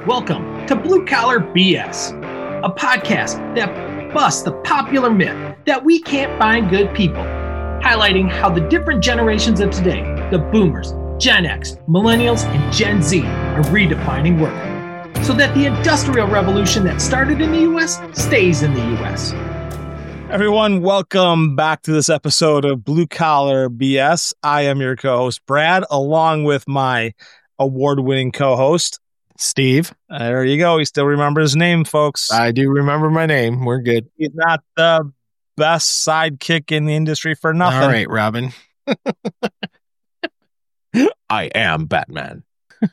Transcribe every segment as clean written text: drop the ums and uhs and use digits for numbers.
Welcome to Blue Collar BS, a podcast that busts the popular myth that we can't find good people, highlighting how the different generations of today, the boomers, Gen X, millennials, and Gen Z, are redefining work, so that the industrial revolution that started in the U.S. stays in the U.S. Everyone, welcome back to this episode of Blue Collar BS. I am your co-host, Brad, along with my award-winning co-host, Steve. There you go. He still remembers his name, folks. I do remember my name. We're good. He's not the best sidekick in the industry for nothing. All right, Robin. I am Batman.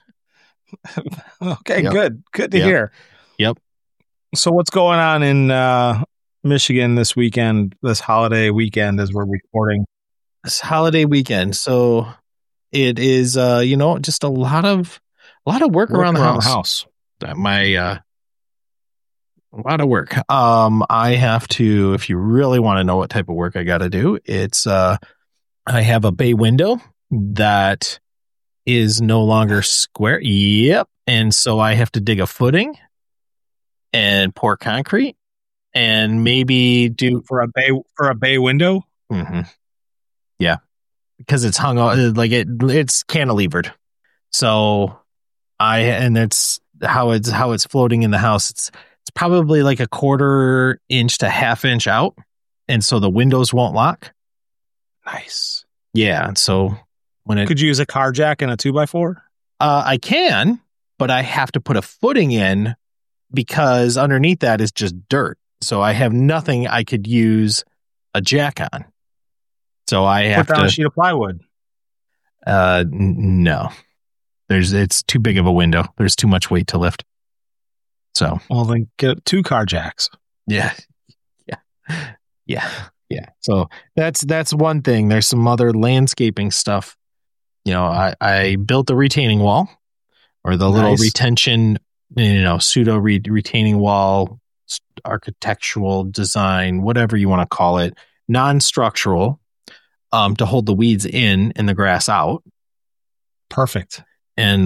Okay, Yep. good. Good to Yep. hear. Yep. So what's going on in Michigan this weekend, this holiday weekend as we're recording? This holiday weekend. So it is, just a lot of work around the house. A lot of work. I have to, if you really want to know what type of work I got to do, it's, I have a bay window that is no longer square. Yep. And so I have to dig a footing and pour concrete and maybe do For a bay window? Mm-hmm. Yeah, because it's hung on like it's cantilevered. So it's how it's floating in the house. It's probably like a 1/4 inch to 1/2 inch out, and so the windows won't lock. Nice. Yeah, so when Could you use a car jack and a 2x4? I can, but I have to put a footing in because underneath that is just dirt. So I have nothing I could use a jack on. So I have Put down a to sheet of plywood. no. It's too big of a window. There's too much weight to lift. So Well, then get 2 car jacks. yeah. So that's one thing. There's some other landscaping stuff. I built a retaining wall or the little Nice. retention, pseudo retaining wall, architectural design, whatever you want to call it, non-structural, to hold the weeds in and the grass out. Perfect. And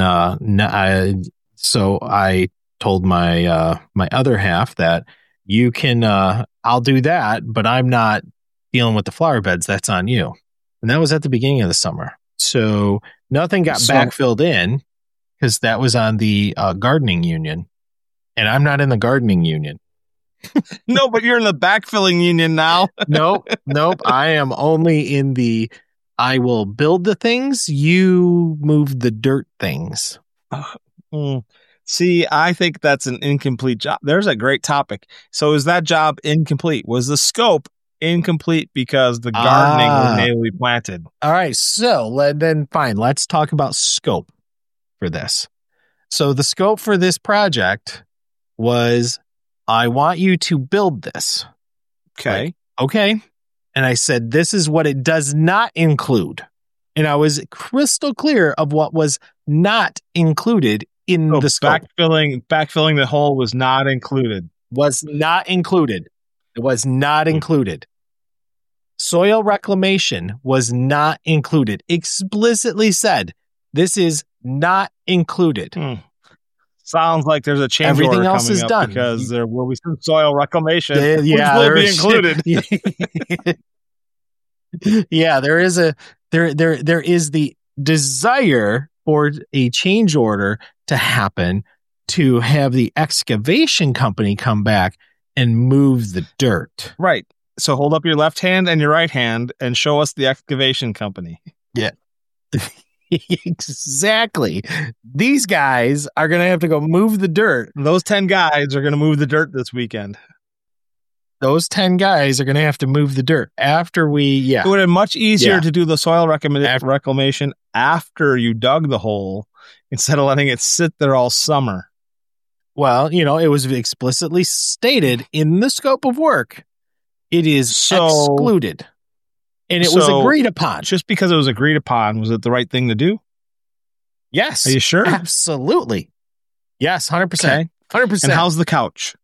so I told my my other half that you can I'll do that, but I'm not dealing with the flower beds. That's on you. And that was at the beginning of the summer. So nothing got So- backfilled in because that was on the gardening union, and I'm not in the gardening union. No, but you're in the backfilling union now. Nope. I am only in the I will build the things, you move the dirt things. See, I think that's an incomplete job. There's a great topic. So is that job incomplete? Was the scope incomplete because the gardening was natively planted? All right. So then fine. Let's talk about scope for this. So the scope for this project was I want you to build this. Okay. Okay. And I said, this is what it does not include. And I was crystal clear of what was not included in So the scope. backfilling the hole was not included. Was not included. It was not included. Soil reclamation was not included. Explicitly said, this is not included. Sounds like there's a change Everything order else coming is up done. because there will be some soil reclamation, Yeah, which will be included. Yeah, there is the desire for a change order to happen to have the excavation company come back and move the dirt. Right. So hold up your left hand and your right hand and show us the excavation company. Exactly. These guys are going to have to go move the dirt. Those 10 guys are going to move the dirt this weekend. Those 10 guys are going to have to move the dirt after It would have been much easier to do the soil reclamation after you dug the hole instead of letting it sit there all summer. Well, it was explicitly stated in the scope of work. It is excluded. And it was agreed upon. Just because it was agreed upon, was it the right thing to do? Yes. Are you sure? Absolutely. Yes, 100%. Okay. 100%. And how's the couch?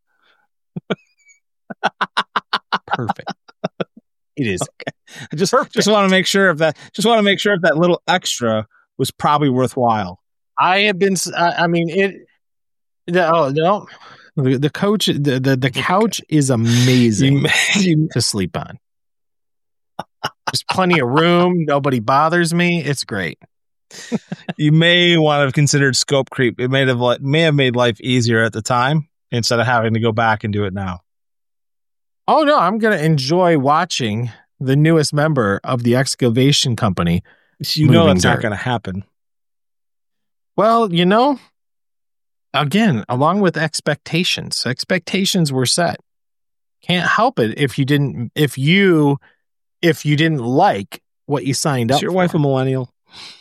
Perfect. It is. Okay. I just want to make sure if that little extra was probably worthwhile. I have been, No. The coach, the couch is amazing to sleep on. There's plenty of room. Nobody bothers me. It's great. You may want to have considered scope creep. It may have made life easier at the time instead of having to go back and do it now. Oh no, I'm going to enjoy watching the newest member of the excavation company. You know that's not going to happen. Well, again, along with expectations were set. Can't help it if you didn't like what you signed up for. Is your wife a millennial?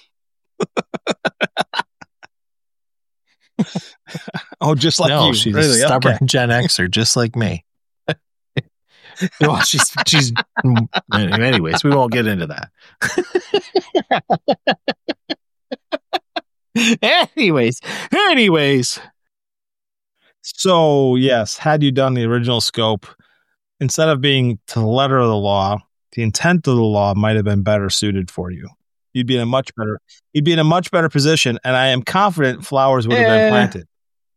Oh, just like you. She's a stubborn Gen Xer, just like me. Well, she's. Anyways, we won't get into that. Anyways. So yes, had you done the original scope, instead of being to the letter of the law, the intent of the law might have been better suited for you. You'd be in a much better position, and I am confident flowers would have been planted.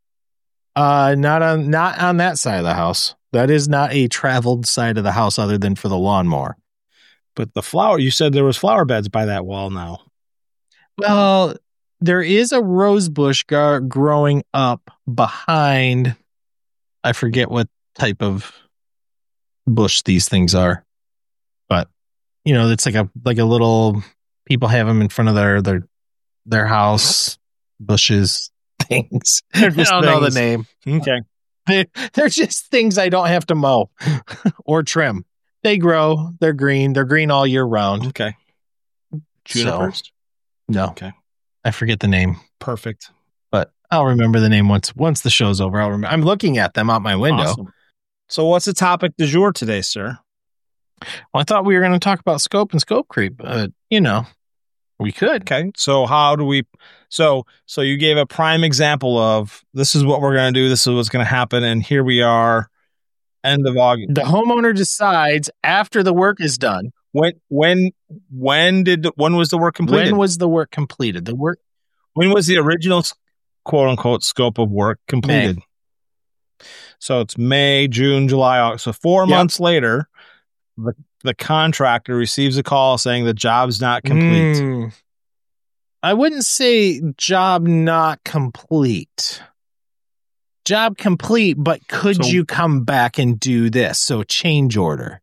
Not on that side of the house. That is not a traveled side of the house other than for the lawnmower. But the flower, you said there was flower beds by that wall now. Well, there is a rose bush growing up behind. I forget what type of bush these things are, but it's like a little. People have them in front of their house bushes things. I don't know the name. Okay, they're just things I don't have to mow or trim. They grow. They're green. They're green all year round. Okay. Junipers? No. Okay. I forget the name. Perfect. But I'll remember the name once the show's over. I'll remember. I'm looking at them out my window. Awesome. So what's the topic du jour today, sir? Well, I thought we were going to talk about scope and scope creep, but we could. Okay. So how do we? So you gave a prime example of this is what we're going to do. This is what's going to happen, and here we are. End of August. The homeowner decides after the work is done. When was the work completed? When was the work completed? When was the original quote unquote scope of work completed? May. So it's May, June, July, August. So 4 months later, the contractor receives a call saying the job's not complete. I wouldn't say job not complete. Job complete, but could you come back and do this? So change order.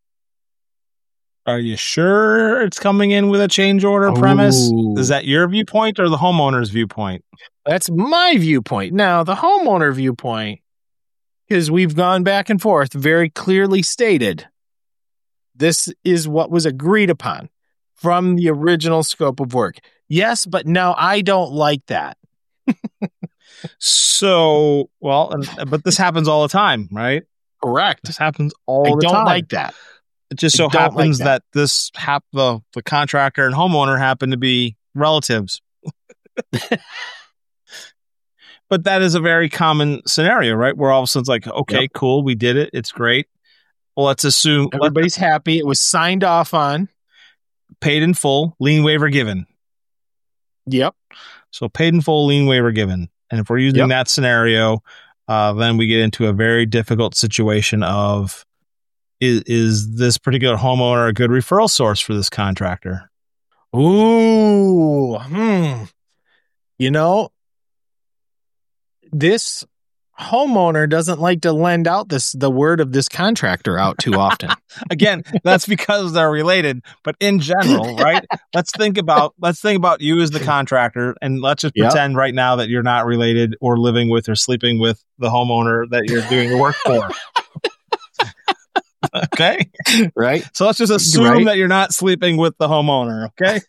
Are you sure it's coming in with a change order premise? Is that your viewpoint or the homeowner's viewpoint? That's my viewpoint. Now, the homeowner viewpoint, because we've gone back and forth, very clearly stated, this is what was agreed upon from the original scope of work. Yes, but now I don't like that. So, but this happens all the time, right? Correct. This happens all the time. I don't like that. It just so happens that this the contractor and homeowner happen to be relatives. But that is a very common scenario, right? Where all of a sudden it's like, okay, cool, we did it. It's great. Well, let's assume everybody's happy. It was signed off on. Paid in full, lien waiver given. Yep. So paid in full, lien waiver given. And if we're using that scenario, then we get into a very difficult situation of, is this particular homeowner a good referral source for this contractor? Ooh. This homeowner doesn't like to lend out the word of this contractor out too often. Again, that's because they're related, but in general, right? Let's think about you as the contractor, and let's just pretend right now that you're not related or living with or sleeping with the homeowner that you're doing the work for. Okay? Right? So let's just assume that you're not sleeping with the homeowner, okay?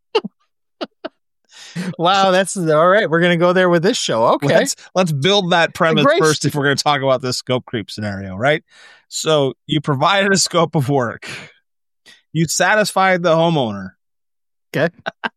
Wow, that's all right. We're going to go there with this show. Okay. Let's build that premise first if we're going to talk about this scope creep scenario, right? So you provided a scope of work. You satisfied the homeowner. Okay.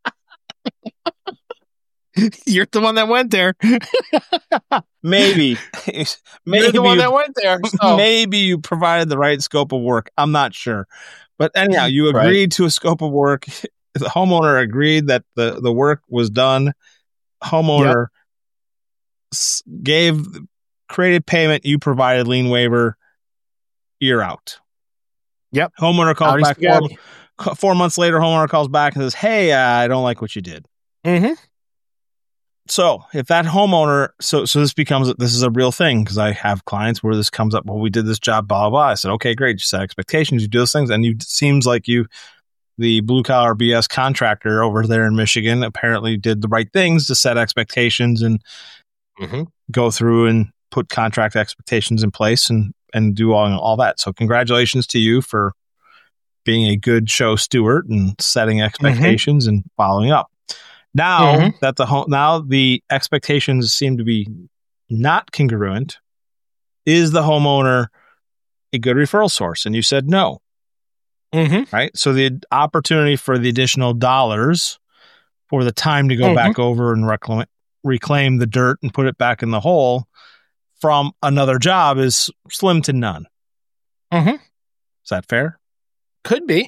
You're the one that went there. Maybe You're the one that went there. So. Maybe you provided the right scope of work. I'm not sure. But anyhow, you agreed to a scope of work. The homeowner agreed that the work was done. Homeowner gave created payment, you provided lien waiver, you're out. Yep. Homeowner calls back 4 months later. Homeowner calls back and says, "Hey, I don't like what you did." Mm-hmm. So if that homeowner, so this is a real thing, because I have clients where this comes up. Well, we did this job, blah, blah, blah. I said, okay, great. You set expectations, you do those things. And it seems like the blue collar BS contractor over there in Michigan apparently did the right things to set expectations and go through and put contract expectations in place and do all that. So congratulations to you for being a good show steward and setting expectations and following up. Now that the expectations seem to be not congruent, is the homeowner a good referral source? And you said no. Right? So the opportunity for the additional dollars for the time to go back over and reclaim the dirt and put it back in the hole from another job is slim to none. Is that fair? Could be.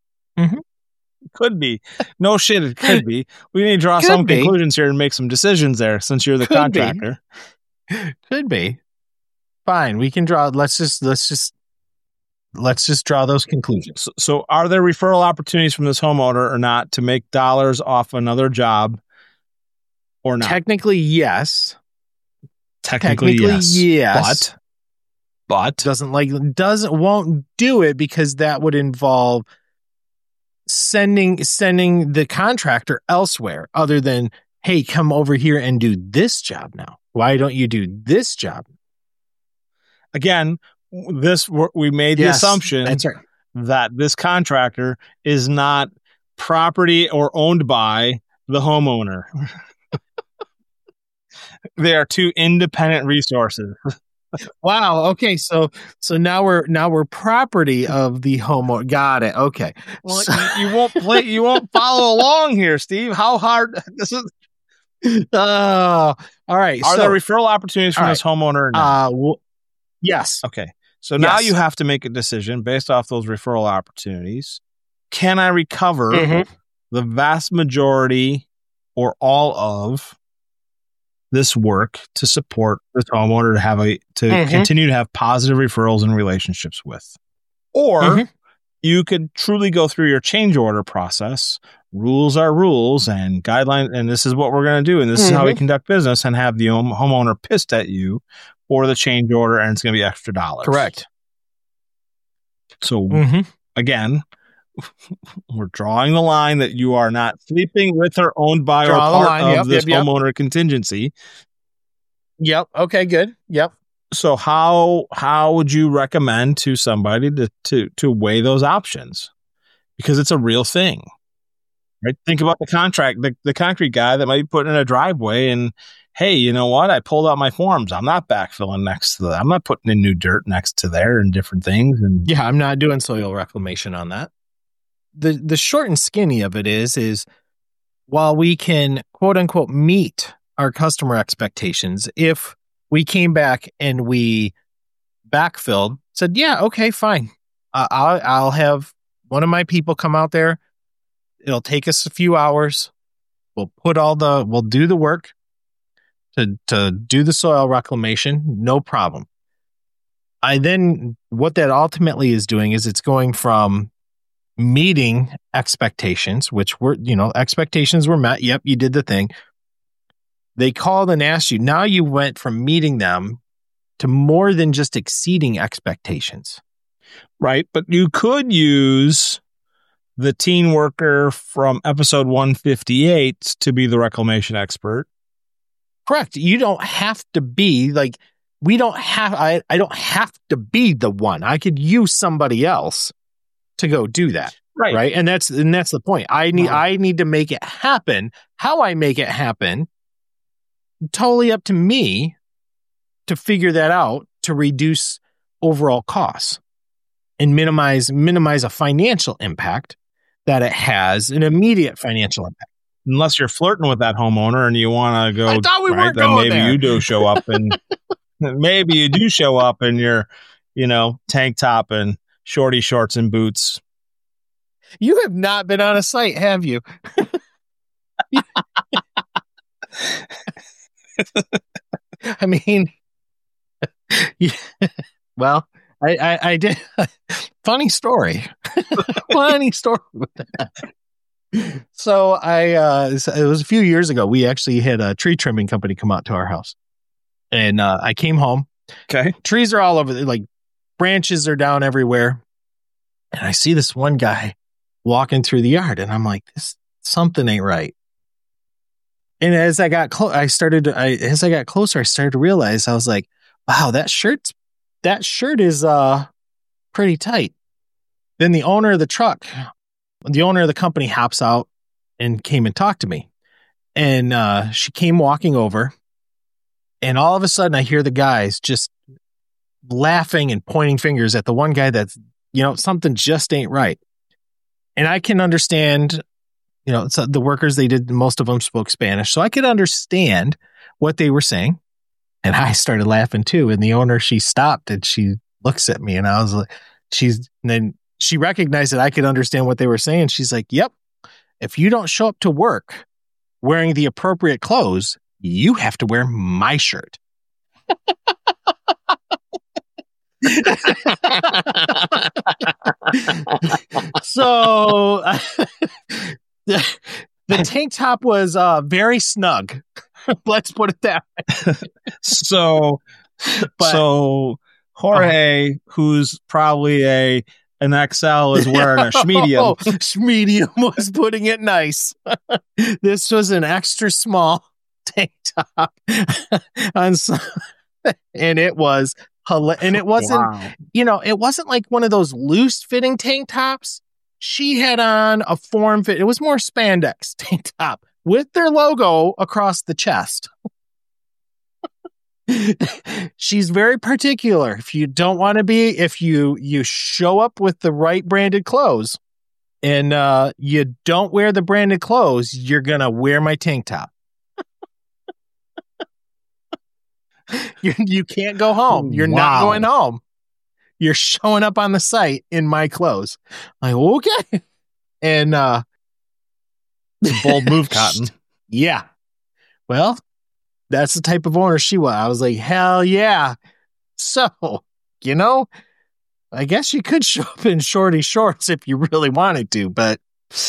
Could be. No shit, it could be. We need to draw some conclusions here and make some decisions there, since you're the contractor. Could be. Fine, we can draw. Let's just draw those conclusions. So are there referral opportunities from this homeowner or not to make dollars off another job or not? Technically, yes. Technically yes. But won't do it, because that would involve sending the contractor elsewhere, other than, hey, come over here and do this job now. Why don't you do this job? Again, we made the assumption that this contractor is not property or owned by the homeowner. They are two independent resources. Wow. Okay. So now we're property of the homeowner. Got it. Okay. Well, you won't follow along here, Steve. How hard this is? All right. Are there referral opportunities from this homeowner or not? Yes. Okay. So now you have to make a decision based off those referral opportunities. Can I recover the vast majority or all of this work to support this homeowner to continue to have positive referrals and relationships with? Or you could truly go through your change order process. Rules are rules and guidelines, and this is what we're going to do, and this is how we conduct business, and have the homeowner pissed at you for the change order, and it's going to be extra dollars. Correct. So again, we're drawing the line that you are not sleeping with or owned by or part of this homeowner contingency. Yep. Okay, good. Yep. So how would you recommend to somebody to weigh those options? Because it's a real thing, right? Think about the concrete guy that might be putting in a driveway, and hey, you know what? I pulled out my forms. I'm not backfilling next to that. I'm not putting in new dirt next to there and different things. And yeah, I'm not doing soil reclamation on that. The short and skinny of it is while we can quote unquote meet our customer expectations, if we came back and we backfilled, said, yeah, okay, fine. I'll have one of my people come out there. It'll take us a few hours. We'll do the work to do the soil reclamation. No problem. What that ultimately is doing is it's going from meeting expectations, which were, expectations were met. Yep, you did the thing. They called and asked you. Now you went from meeting them to more than just exceeding expectations. Right. But you could use the teen worker from episode 158 to be the reclamation expert. Correct. You don't have to be like, I don't have to be the one. I could use somebody else to go do that. Right. And that's the point. I need to make it happen. How I make it happen, totally up to me to figure that out, to reduce overall costs and minimize a financial impact that it has, an immediate financial impact. Unless you're flirting with that homeowner and you want to go, I thought we weren't going there. You do show up and maybe you do show up in your, tank top and shorty shorts and boots. You have not been on a site, have you? I mean, Yeah. Well, I did. Funny story. Funny story with that. So it was a few years ago. We actually had a tree trimming company come out to our house, and I came home. Okay. Trees are all over, like branches are down everywhere, and I see this one guy walking through the yard, and I'm like, something ain't right. And as I got closer, I started to realize, I was like, wow, that shirt is pretty tight. Then the owner of the company hops out and came and talked to me. And she came walking over, and all of a sudden I hear the guys just laughing and pointing fingers at the one guy that's, something just ain't right. And I can understand, so the workers, most of them spoke Spanish, so I could understand what they were saying. And I started laughing too. And the owner, she stopped and she looks at me, and I was like, then she recognized that I could understand what they were saying. She's like, yep, if you don't show up to work wearing the appropriate clothes, you have to wear my shirt. So the tank top was very snug. Let's put it that way. So Jorge, who's probably an XL, is wearing a schmedium. Schmedium was putting it nice. This was an extra small tank top. And it was hilarious. And it wasn't, it wasn't like one of those loose fitting tank tops. She had on a form fit. It was more spandex tank top with their logo across the chest. She's very particular. If you don't want to be, if you show up with the right branded clothes and you don't wear the branded clothes, you're going to wear my tank top. You can't go home. You're not going home. You're showing up on the site in my clothes. Like, okay. And it's a bold move, Cotton. Yeah. Well, that's the type of owner she was. I was like, hell yeah. So, I guess you could show up in shorty shorts if you really wanted to, but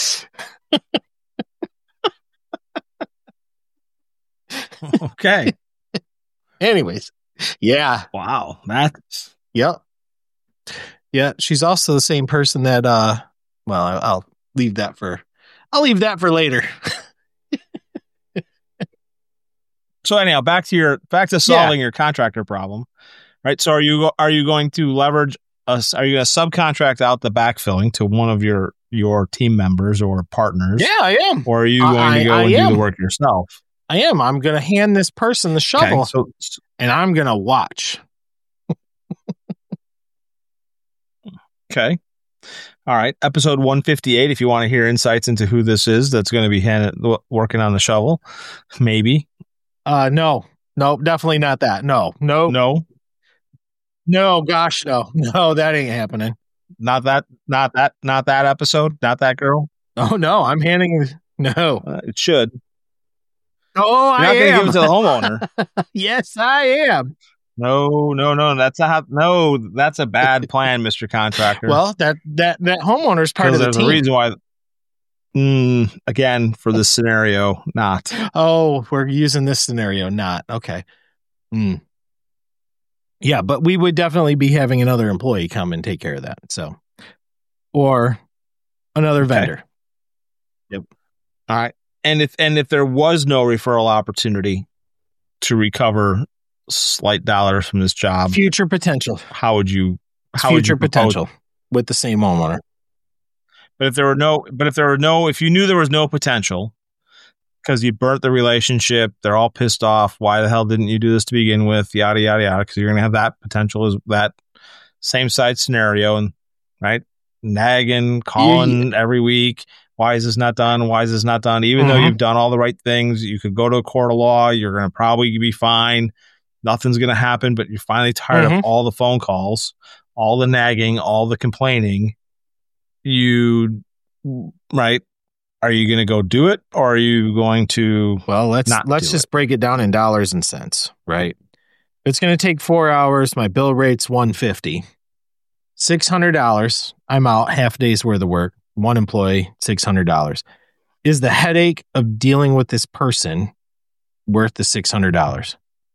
okay. Anyways, yeah. Wow. That's yep. Yeah, she's also the same person that I'll leave that for later. So anyhow, back to solving your contractor problem, right? So are you going to leverage us? Are you going to subcontract out the backfilling to one of your team members or partners? Yeah, I am. Or are you going to go and do the work yourself? I am. I'm going to hand this person the shovel, and I'm going to watch. Okay. All right. Episode 158. If you want to hear insights into who this is that's going to be working on the shovel, maybe. No, definitely not that. No. Gosh, no, that ain't happening. Not that episode. Not that girl. Oh no, I'm handing. No, it should. Oh, You're not going to give it to the homeowner. Yes, I am. No. That's a bad plan, Mr. Contractor. Well, that homeowner is part of the team. There's a reason why. Again, for this scenario, not. Oh, we're using this scenario, not. Okay. Yeah, but we would definitely be having another employee come and take care of that. So, or another vendor. Yep. All right. And if there was no referral opportunity to recover slight dollars from this job, future potential. How would you potential with the same homeowner? But if you knew there was no potential because you burnt the relationship, they're all pissed off. Why the hell didn't you do this to begin with? Yada, yada, yada. Because you're going to have that potential as that same side scenario, and right, nagging, calling every week. Why is this not done? Why is this not done? Even though you've done all the right things, you could go to a court of law. You're going to probably be fine. Nothing's going to happen, but you're finally tired of all the phone calls, all the nagging, all the complaining. Right? Are you going to go do it, or are you going to? Well, let's just break it down in dollars and cents, right? It's going to take 4 hours. My bill rate's $150. $600. I'm out, half a day's worth of work. One employee, $600. Is the headache of dealing with this person worth the $600?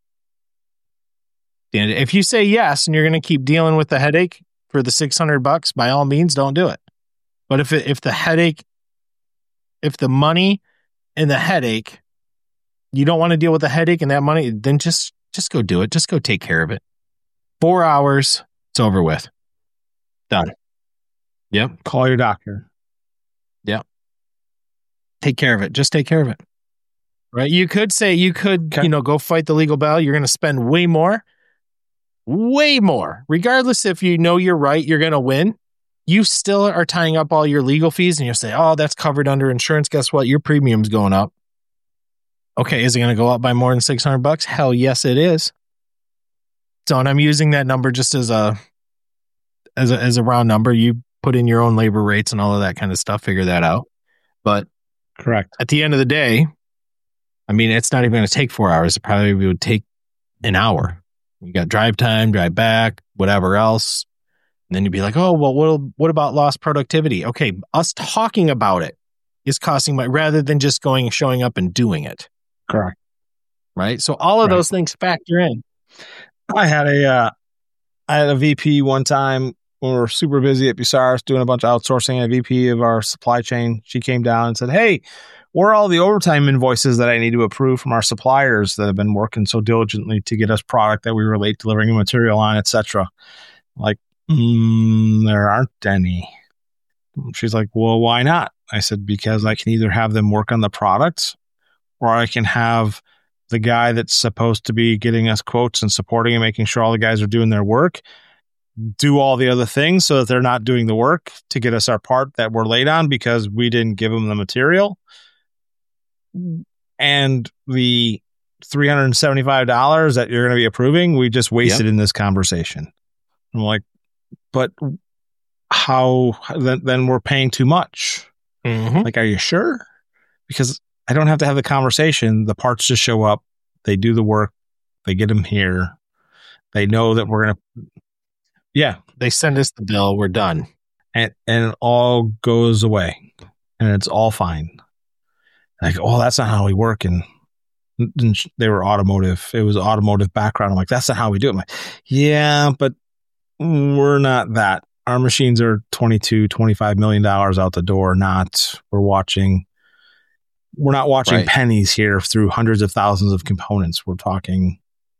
And if you say yes, and you're going to keep dealing with the headache for the $600, by all means, don't do it. But if the money and the headache, you don't want to deal with the headache and that money, then just go do it. Just go take care of it. 4 hours, it's over with. Done. Yep. Call your doctor. Yep. Take care of it. Just take care of it. Right? You could go fight the legal battle. You're going to spend way more. Regardless if you know you're right, you're going to win. You still are tying up all your legal fees and you'll say, oh, that's covered under insurance. Guess what? Your premium's going up. Okay, is it going to go up by more than $600? Hell yes, it is. So, and I'm using that number just as a round number. You put in your own labor rates and all of that kind of stuff, figure that out. But correct. At the end of the day, I mean, it's not even going to take 4 hours. It probably would take an hour. You got drive time, drive back, whatever else. And then you'd be like, oh, well, what about lost productivity? Okay, us talking about it is costing money rather than just showing up and doing it. Correct. Right? So all of those things factor in. I had a VP one time when we were super busy at Bucyrus doing a bunch of outsourcing. A VP of our supply chain, she came down and said, hey, where are all the overtime invoices that I need to approve from our suppliers that have been working so diligently to get us product that we were late delivering material on, etc.? Like, there aren't any. She's like, well, why not? I said, because I can either have them work on the products or I can have the guy that's supposed to be getting us quotes and supporting and making sure all the guys are doing their work, do all the other things so that they're not doing the work to get us our part that we're late on because we didn't give them the material. And the $375 that you're going to be approving, we just wasted in this conversation. I'm like, but how then we're paying too much. Mm-hmm. Like, are you sure? Because I don't have to have the conversation. The parts just show up. They do the work. They get them here. They know that we're going to, they send us the bill. We're done. And it all goes away and it's all fine. Like, oh, that's not how we work. And they were automotive. It was automotive background. I'm like, that's not how we do it. I'm like, yeah, but we're not that. Our machines are $22-25 million out the door. We're not watching pennies here through hundreds of thousands of components. We're talking,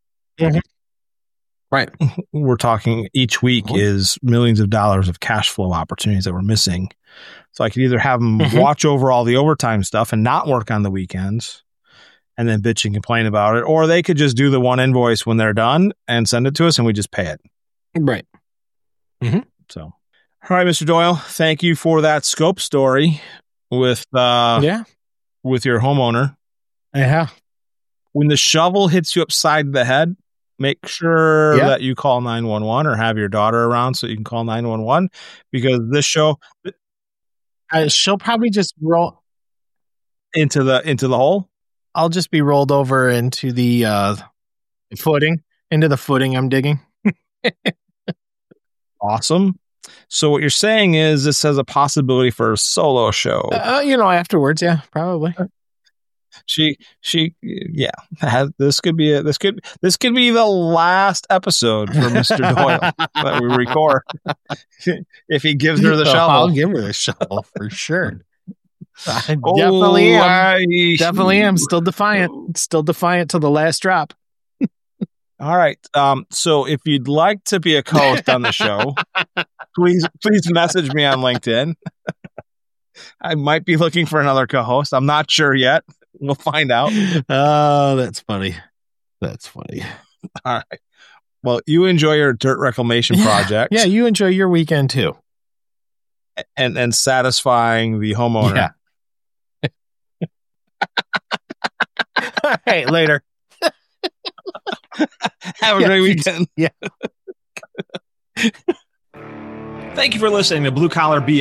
right. We're talking each week is millions of dollars of cash flow opportunities that we're missing. So I could either have them watch over all the overtime stuff and not work on the weekends and then bitch and complain about it, or they could just do the one invoice when they're done and send it to us and we just pay it. Right. Mm-hmm. So, all right, Mr. Doyle, thank you for that scope story with your homeowner. Yeah. When the shovel hits you upside the head, make sure that you call 911 or have your daughter around so you can call 911 because this show, she'll probably just roll into the hole. I'll just be rolled over into the footing I'm digging. Awesome. So what you're saying is this has a possibility for a solo show. Afterwards, yeah, probably. This could be the last episode for Mr. Doyle that we record. If he gives her the shovel, I'll give her the shovel for sure. I definitely am. Still defiant to the last drop. All right. So if you'd like to be a co-host on the show, please message me on LinkedIn. I might be looking for another co-host. I'm not sure yet. We'll find out. Oh, that's funny. All right. Well, you enjoy your dirt reclamation project. Yeah, you enjoy your weekend too. And satisfying the homeowner. Yeah. All right, later. Have a great weekend. Yeah. Thank you for listening to Blue Collar BS.